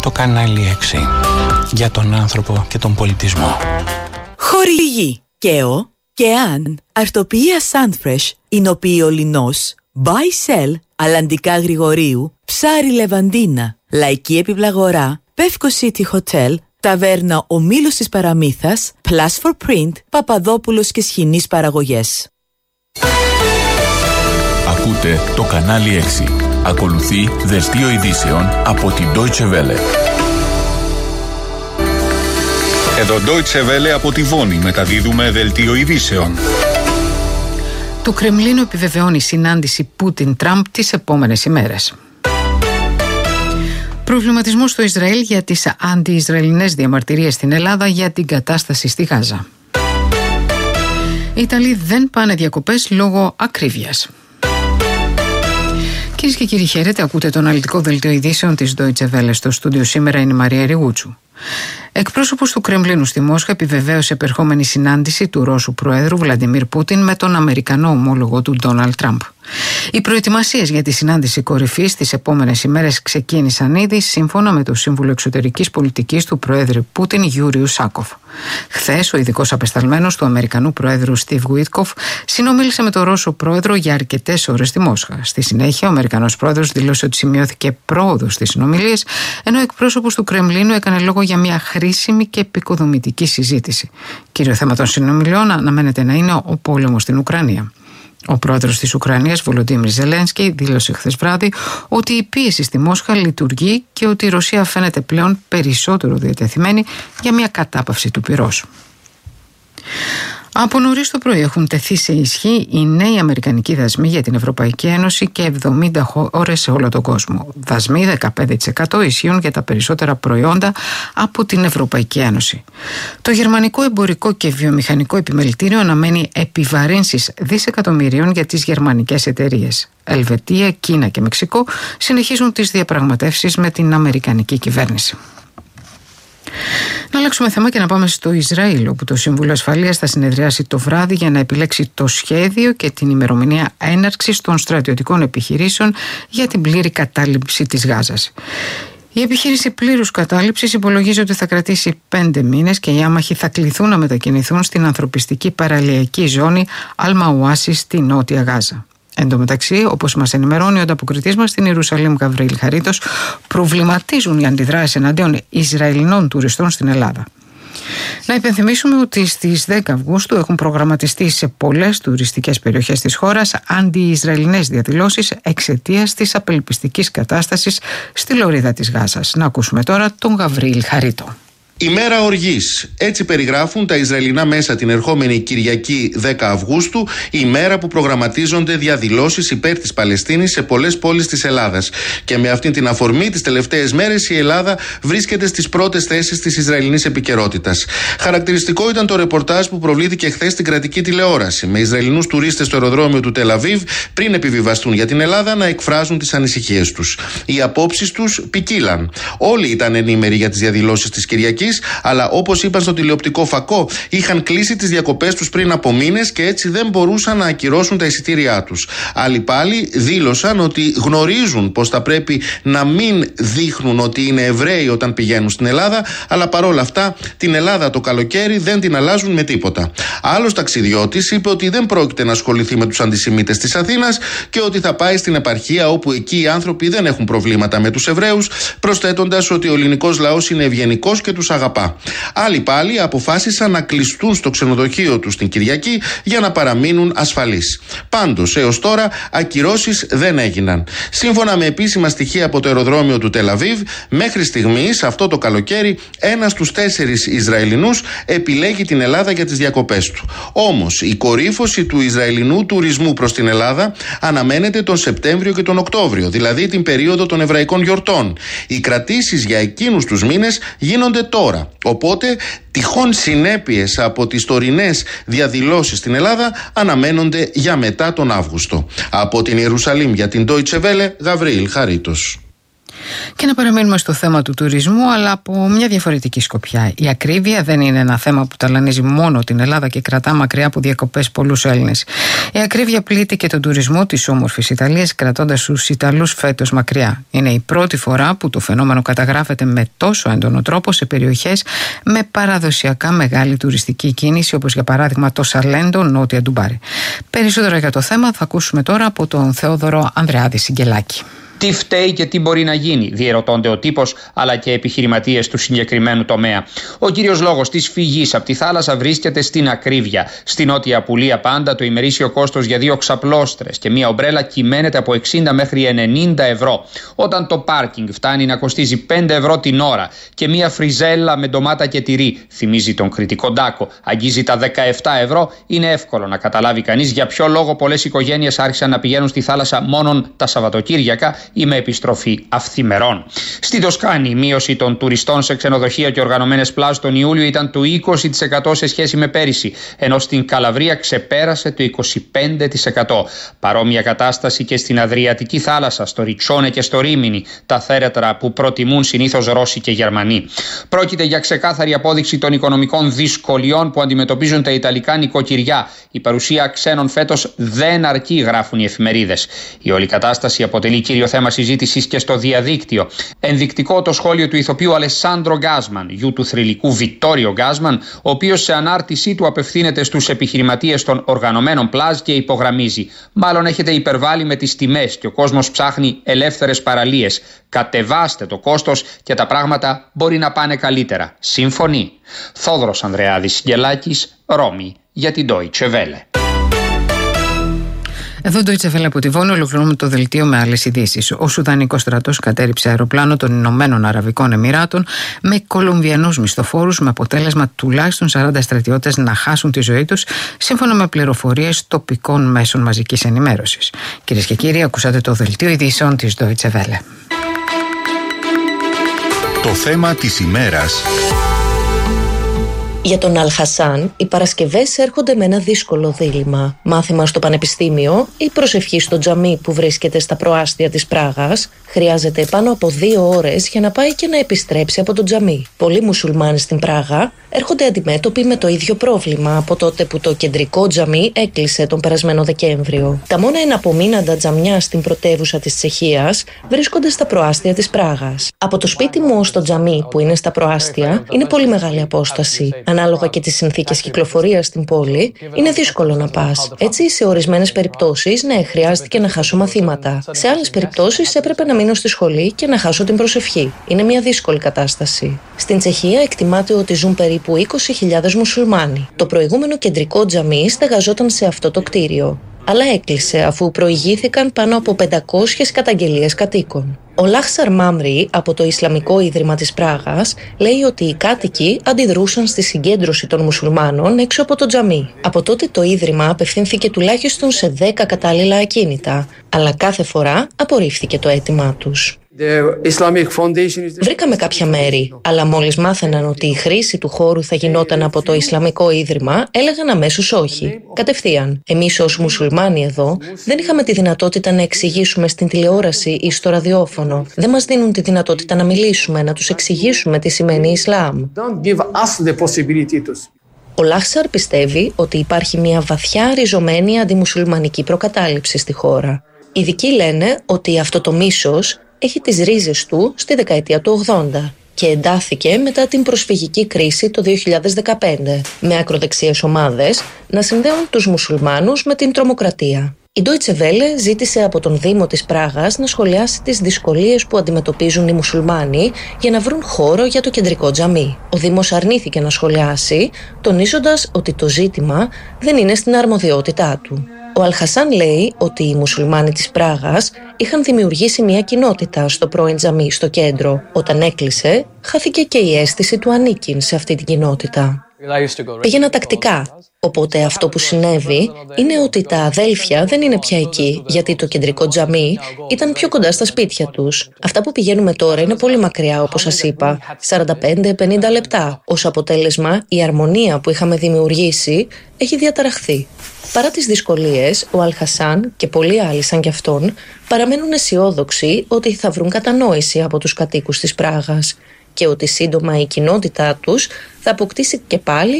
Το κανάλι 6 για τον άνθρωπο και τον πολιτισμό. Χορηγή ΚΕΟ και αν αρτοποιία Sunfresh, εινοποιείο Λινός, Buy Sell, Αλλαντικά Γρηγορίου, Ψάρι Λεβαντίνα, Λαϊκή Επιπλαγορά, Πεύκο City Hotel, Ταβέρνα Ο Μήλος της Παραμύθας, Plus for Print, Παπαδόπουλος και Σχοινής Παραγωγές. Ακούτε το κανάλι 6. Ακολουθεί δελτίο ειδήσεων από την Deutsche Welle. Εδώ Deutsche Welle από τη Βόνη μεταδίδουμε δελτίο ειδήσεων. Το Κρεμλίνο επιβεβαιώνει συνάντηση Πούτιν-Τραμπ τις επόμενες ημέρες. Προβληματισμό στο Ισραήλ για τις αντι-Ισραηλινές διαμαρτυρίες στην Ελλάδα για την κατάσταση στη Γάζα. Οι Ιταλοί δεν πάνε διακοπές λόγω ακρίβειας. Κυρίες και κύριοι, χαίρετε. Ακούτε το αναλυτικό δελτίο ειδήσεων της Deutsche Welle. Στο στούντιο σήμερα είναι η Μαρία Ριγούτσου. Εκπρόσωπος του Κρεμλίνου στη Μόσχα επιβεβαίωσε επερχόμενη συνάντηση του Ρώσου Προέδρου Βλαντιμίρ Πούτιν με τον Αμερικανό ομόλογο του Ντόναλντ Τραμπ. Οι προετοιμασίες για τη συνάντηση κορυφής τις επόμενες ημέρες ξεκίνησαν ήδη, σύμφωνα με το Σύμβουλο Εξωτερικής Πολιτικής του Προέδρου Πούτιν, Γιούριου Σάκοφ. Χθες, ο ειδικός απεσταλμένος του Αμερικανού Προέδρου Στιβ Γουίτκοφ συνομίλησε με τον Ρώσο Πρόεδρο για αρκετές ώρες στη Μόσχα. Στη συνέχεια, ο Αμερικανός Πρόεδρος δήλωσε ότι σημειώθηκε πρόοδος στις συνομιλίες, ενώ ο εκπρόσωπος του Κρεμλίνου έκανε λόγο για μια χρήσιμη και επικοδομητική συζήτηση. Κύριο θέμα των συνομιλιών αναμένεται να είναι ο πόλεμος στην Ουκρανία. Ο πρόεδρος της Ουκρανίας, Βολοντίμιρ Ζελένσκι, δήλωσε χθες βράδυ ότι η πίεση στη Μόσχα λειτουργεί και ότι η Ρωσία φαίνεται πλέον περισσότερο διατεθειμένη για μια κατάπαυση του πυρός. Από νωρίς το πρωί έχουν τεθεί σε ισχύ οι νέοι αμερικανικοί δασμοί για την Ευρωπαϊκή Ένωση και 70 χώρες σε όλο τον κόσμο. Δασμοί 15% ισχύουν για τα περισσότερα προϊόντα από την Ευρωπαϊκή Ένωση. Το γερμανικό εμπορικό και βιομηχανικό επιμελητήριο αναμένει επιβαρύνσεις δισεκατομμυρίων για τις γερμανικές εταιρείες. Ελβετία, Κίνα και Μεξικό συνεχίζουν τις διαπραγματεύσεις με την αμερικανική κυβέρνηση. Να αλλάξουμε θέμα και να πάμε στο Ισραήλ, όπου το Συμβούλιο Ασφαλείας θα συνεδριάσει το βράδυ για να επιλέξει το σχέδιο και την ημερομηνία έναρξης των στρατιωτικών επιχειρήσεων για την πλήρη κατάληψη της Γάζας. Η επιχείρηση πλήρους κατάληψης υπολογίζει ότι θα κρατήσει 5 μήνες και οι άμαχοι θα κληθούν να μετακινηθούν στην ανθρωπιστική παραλιακή ζώνη Αλ-Μαουάσι στη Νότια Γάζα. Εν τω μεταξύ, όπως μας ενημερώνει ο ανταποκριτής μας στην Ιερουσαλήμ Γαβρίλ Χαρίτος, προβληματίζουν οι αντιδράσεις εναντίον Ισραηλινών τουριστών στην Ελλάδα. Να υπενθυμίσουμε ότι στις 10 Αυγούστου έχουν προγραμματιστεί σε πολλές τουριστικές περιοχές της χώρας αντι-Ισραηλινές διαδηλώσεις εξαιτίας της απελπιστικής κατάστασης στη λωρίδα της Γάζας. Να ακούσουμε τώρα τον Γαβρίλ Χαρίτο. Ημέρα οργής. Έτσι περιγράφουν τα Ισραηλινά μέσα την ερχόμενη Κυριακή 10 Αυγούστου, η μέρα που προγραμματίζονται διαδηλώσεις υπέρ της Παλαιστίνης σε πολλές πόλεις της Ελλάδας. Και με αυτήν την αφορμή, τις τελευταίες μέρες η Ελλάδα βρίσκεται στις πρώτες θέσεις της Ισραηλινής επικαιρότητας. Χαρακτηριστικό ήταν το ρεπορτάζ που προβλήθηκε χθες στην κρατική τηλεόραση, με Ισραηλινούς τουρίστες στο αεροδρόμιο του Τελ-Αβίβ, πριν επιβιβαστούν για την Ελλάδα, να εκφράζουν τις ανησυχίες τους. Οι απόψεις τους ποικίλαν. Όλοι ήταν ενήμεροι για τις διαδηλώσεις της Κυριακής, αλλά όπως είπαν στο τηλεοπτικό φακό, είχαν κλείσει τις διακοπές τους πριν από μήνες και έτσι δεν μπορούσαν να ακυρώσουν τα εισιτήριά τους. Άλλοι πάλι δήλωσαν ότι γνωρίζουν πως θα πρέπει να μην δείχνουν ότι είναι Εβραίοι όταν πηγαίνουν στην Ελλάδα, αλλά παρόλα αυτά την Ελλάδα το καλοκαίρι δεν την αλλάζουν με τίποτα. Άλλος ταξιδιώτης είπε ότι δεν πρόκειται να ασχοληθεί με τους αντισημίτες της Αθήνας και ότι θα πάει στην επαρχία όπου εκεί οι άνθρωποι δεν έχουν προβλήματα με τους Εβραίους, προσθέτοντας ότι ο ελληνικός λαός είναι ευγενικός και τους αγαπά. Άλλοι πάλι αποφάσισαν να κλειστούν στο ξενοδοχείο τους την Κυριακή για να παραμείνουν ασφαλείς. Πάντως, έως τώρα ακυρώσεις δεν έγιναν. Σύμφωνα με επίσημα στοιχεία από το αεροδρόμιο του Τελ-Αβίβ, μέχρι στιγμής αυτό το καλοκαίρι ένας στους 4 Ισραηλινούς επιλέγει την Ελλάδα για τις διακοπές του. Όμως η κορύφωση του Ισραηλινού τουρισμού προς την Ελλάδα αναμένεται τον Σεπτέμβριο και τον Οκτώβριο, δηλαδή την περίοδο των εβραϊκών γιορτών. Οι κρατήσεις για εκείνους τους μήνες γίνονται τώρα. Οπότε τυχόν συνέπειες από τις τωρινές διαδηλώσεις στην Ελλάδα αναμένονται για μετά τον Αύγουστο. Από την Ιερουσαλήμ για την Deutsche Welle, Γαβρίλ Χαρίτος. Και να παραμείνουμε στο θέμα του τουρισμού, αλλά από μια διαφορετική σκοπιά. Η ακρίβεια δεν είναι ένα θέμα που ταλανίζει μόνο την Ελλάδα και κρατά μακριά από διακοπές πολλούς Έλληνες. Η ακρίβεια πλήττει και τον τουρισμό της όμορφης Ιταλίας, κρατώντας τους Ιταλούς φέτος μακριά. Είναι η πρώτη φορά που το φαινόμενο καταγράφεται με τόσο έντονο τρόπο σε περιοχές με παραδοσιακά μεγάλη τουριστική κίνηση, όπως για παράδειγμα το Σαλέντο, νότια του Μπάρι. Περισσότερα για το θέμα θα ακούσουμε τώρα από τον Θεόδωρο Ανδρεάδη Συγγελάκη. Τι φταίει και τι μπορεί να γίνει, διερωτώνται ο τύπος αλλά και επιχειρηματίες του συγκεκριμένου τομέα. Ο κύριος λόγος της φυγής από τη θάλασσα βρίσκεται στην ακρίβεια. Στην Νότια Απουλία πάντα το ημερήσιο κόστος για 2 ξαπλώστρες και μία ομπρέλα κυμαίνεται από 60 μέχρι 90 ευρώ. Όταν το πάρκινγκ φτάνει να κοστίζει 5 ευρώ την ώρα και μία φριζέλα με ντομάτα και τυρί θυμίζει τον κριτικό ντάκο, αγγίζει τα 17 ευρώ, είναι εύκολο να καταλάβει κανείς για ποιο λόγο πολλές οικογένειες άρχισαν να πηγαίνουν στη θάλασσα μόνον τα Σαββατοκύριακα ή με επιστροφή αυθημερών. Στη Τοσκάνη, η μείωση των τουριστών σε ξενοδοχεία και οργανωμένες πλάζ τον Ιούλιο ήταν του 20% σε σχέση με πέρυσι, ενώ στην Καλαβρία ξεπέρασε το 25%. Παρόμοια κατάσταση και στην Αδριατική θάλασσα, στο Ριτσόνε και στο Ρίμινι, τα θέρετρα που προτιμούν συνήθως Ρώσοι και Γερμανοί. Πρόκειται για ξεκάθαρη απόδειξη των οικονομικών δυσκολιών που αντιμετωπίζουν τα Ιταλικά νοικοκυριά. Η παρουσία ξένων φέτος δεν αρκεί, γράφουν οι εφημερίδες. Η όλη κατάσταση αποτελεί κύριο θέμα συζήτησης και στο διαδίκτυο. Ενδεικτικό το σχόλιο του ηθοποιού Αλεσάντρο Γκάσμαν, γιου του θρυλικού Βιτόριο Γκάσμαν, ο οποίος σε ανάρτησή του απευθύνεται στους επιχειρηματίες των οργανωμένων πλάζ και υπογραμμίζει: μάλλον έχετε υπερβάλει με τις τιμές και ο κόσμος ψάχνει ελεύθερες παραλίες. Κατεβάστε το κόστος και τα πράγματα μπορεί να πάνε καλύτερα. Συμφωνεί. Θόδωρος Ανδρεάδης Συγγελάκης, Ρώμη, για την Deutsche Welle. Εδώ το Deutsche Welle από τη Βόνη, ολοκληρώνουμε το δελτίο με άλλες ειδήσεις. Ο Σουδανικός στρατός κατέριψε αεροπλάνο των Ηνωμένων Αραβικών Εμιράτων με Κολομβιανούς μισθοφόρους, με αποτέλεσμα τουλάχιστον 40 στρατιώτες να χάσουν τη ζωή τους, σύμφωνα με πληροφορίες τοπικών μέσων μαζικής ενημέρωσης. Κυρίες και κύριοι, ακούσατε το δελτίο ειδήσεων της Deutsche Welle. Το θέμα της ημέρας. Για τον Αλ-Χασάν, οι Παρασκευές έρχονται με ένα δύσκολο δίλημμα. Μάθημα στο πανεπιστήμιο ή προσευχή στο τζαμί που βρίσκεται στα προάστια της Πράγας. Χρειάζεται πάνω από 2 ώρες για να πάει και να επιστρέψει από το τζαμί. Πολλοί μουσουλμάνοι στην Πράγα έρχονται αντιμέτωποι με το ίδιο πρόβλημα από τότε που το κεντρικό τζαμί έκλεισε τον περασμένο Δεκέμβριο. Τα μόνα εναπομείναντα τζαμιά στην πρωτεύουσα της Τσεχίας βρίσκονται στα προάστια της Πράγας. Από το σπίτι μου ως το τζαμί, που είναι στα προάστια, είναι πολύ μεγάλη απόσταση. Ανάλογα και τις συνθήκες κυκλοφορίας στην πόλη, είναι δύσκολο να πας. Έτσι, σε ορισμένες περιπτώσεις, ναι, χρειάστηκε να χάσω μαθήματα. Σε άλλες περιπτώσεις, έπρεπε να μείνω στη σχολή και να χάσω την προσευχή. Είναι μια δύσκολη κατάσταση. Στην Τσεχία εκτιμάται ότι ζουν περίπου 20.000 μουσουλμάνοι. Το προηγούμενο κεντρικό τζαμί στεγαζόταν σε αυτό το κτίριο, αλλά έκλεισε αφού προηγήθηκαν πάνω από 500 καταγγελίες κατοίκων. Ο Λάχσαρ Μάμρι από το Ισλαμικό Ίδρυμα της Πράγας λέει ότι οι κάτοικοι αντιδρούσαν στη συγκέντρωση των μουσουλμάνων έξω από το τζαμί. Από τότε το Ίδρυμα απευθύνθηκε τουλάχιστον σε 10 κατάλληλα ακίνητα, αλλά κάθε φορά απορρίφθηκε το αίτημά τους. Βρήκαμε κάποια μέρη, αλλά μόλις μάθαιναν ότι η χρήση του χώρου θα γινόταν από το Ισλαμικό Ίδρυμα, έλεγαν αμέσως όχι. Κατευθείαν. Εμείς ως μουσουλμάνοι εδώ δεν είχαμε τη δυνατότητα να εξηγήσουμε στην τηλεόραση ή στο ραδιόφωνο. Δεν μας δίνουν τη δυνατότητα να μιλήσουμε, να τους εξηγήσουμε τι σημαίνει Ισλάμ. Ο Λάχσαρ πιστεύει ότι υπάρχει μια βαθιά ριζωμένη αντιμουσουλμανική προκατάληψη στη χώρα. Οι ειδικοί λένε ότι αυτό το μίσος έχει τις ρίζες του στη δεκαετία του 80 και εντάθηκε μετά την προσφυγική κρίση το 2015, με ακροδεξιές ομάδες να συνδέουν τους μουσουλμάνους με την τρομοκρατία. Η Deutsche Welle ζήτησε από τον Δήμο της Πράγας να σχολιάσει τις δυσκολίες που αντιμετωπίζουν οι μουσουλμάνοι για να βρουν χώρο για το κεντρικό τζαμί. Ο Δήμος αρνήθηκε να σχολιάσει, τονίζοντας ότι το ζήτημα δεν είναι στην αρμοδιότητά του. Ο Αλ-Χασάν λέει ότι οι μουσουλμάνοι της Πράγας είχαν δημιουργήσει μια κοινότητα στο πρώην τζαμί στο κέντρο. Όταν έκλεισε, χάθηκε και η αίσθηση του ανήκειν σε αυτή την κοινότητα. Πήγαινα τακτικά, οπότε αυτό που συνέβη είναι ότι τα αδέλφια δεν είναι πια εκεί, γιατί το κεντρικό τζαμί ήταν πιο κοντά στα σπίτια τους. Αυτά που πηγαίνουμε τώρα είναι πολύ μακριά, όπως σας είπα, 45-50 λεπτά. Ως αποτέλεσμα, η αρμονία που είχαμε δημιουργήσει έχει διαταραχθεί. Παρά τις δυσκολίες, ο Αλχασάν και πολλοί άλλοι σαν κι αυτόν παραμένουν αισιόδοξοι ότι θα βρουν κατανόηση από τους κατοίκους της Πράγας και ότι σύντομα η κοινότητά τους θα αποκτήσει και πάλι